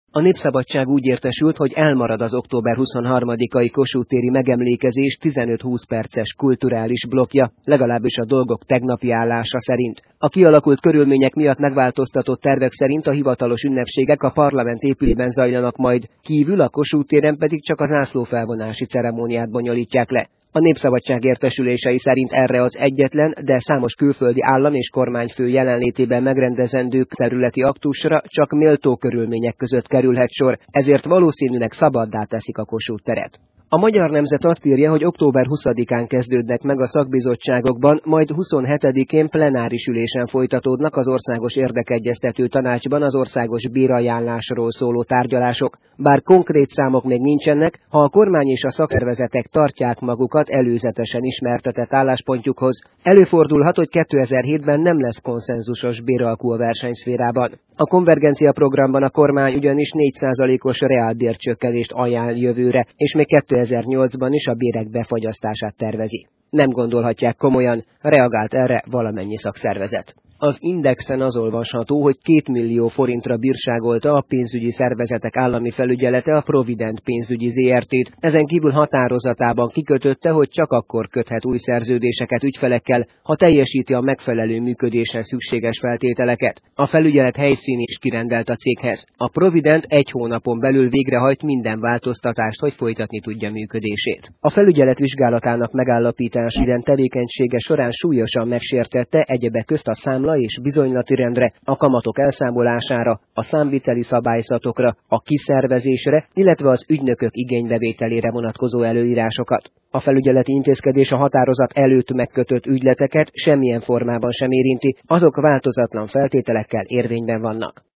A Népszabadság úgy értesült, hogy elmarad az október 23-ai Kossuth téri megemlékezés 15-20 perces kulturális blokkja, legalábbis a dolgok tegnapi állása szerint. A kialakult körülmények miatt megváltoztatott tervek szerint a hivatalos ünnepségek a parlament épületében zajlanak majd, kívül a Kossuth téren pedig csak a zászlófelvonási ceremóniát bonyolítják le. A Népszabadság értesülései szerint erre az egyetlen, de számos külföldi állam és kormányfő jelenlétében megrendezendő területi aktusra csak méltó körülmények között kerülhet sor, ezért valószínűleg szabaddá teszik a Kossuth teret. A Magyar Nemzet azt írja, hogy október 20-án kezdődnek meg a szakbizottságokban, majd 27-én plenáris ülésen folytatódnak az Országos Érdekegyeztető Tanácsban az országos bérajánlásról szóló tárgyalások. Bár konkrét számok még nincsenek, ha a kormány és a szakszervezetek tartják magukat előzetesen ismertetett álláspontjukhoz, előfordulhat, hogy 2007-ben nem lesz konszenzusos béralkú a versenyszférában. A konvergencia programban a kormány ugyanis 4%-os reálbércsökkenést ajánl jövőre, és még 2008-ban is a bérek befagyasztását tervezi. Nem gondolhatják komolyan, reagált erre valamennyi szakszervezet. Az Indexen az olvasható, hogy 2 millió forintra bírságolta a pénzügyi szervezetek állami felügyelete a Provident pénzügyi ZRT-t. Ezen kívül határozatában kikötötte, hogy csak akkor köthet új szerződéseket ügyfelekkel, ha teljesíti a megfelelő működésre szükséges feltételeket. A felügyelet helyszíni is kirendelt a céghez. A Provident 1 hónapon belül végrehajt minden változtatást, hogy folytatni tudja működését. A felügyelet vizsgálatának megállapítása idén tevékenysége során súlyosan megsértette egyebek közt a számla és bizonylati rendre, a kamatok elszámolására, a számviteli szabályzatokra, a kiszervezésre, illetve az ügynökök igénybevételére vonatkozó előírásokat. A felügyeleti intézkedés a határozat előtt megkötött ügyleteket semmilyen formában sem érinti, azok változatlan feltételekkel érvényben vannak.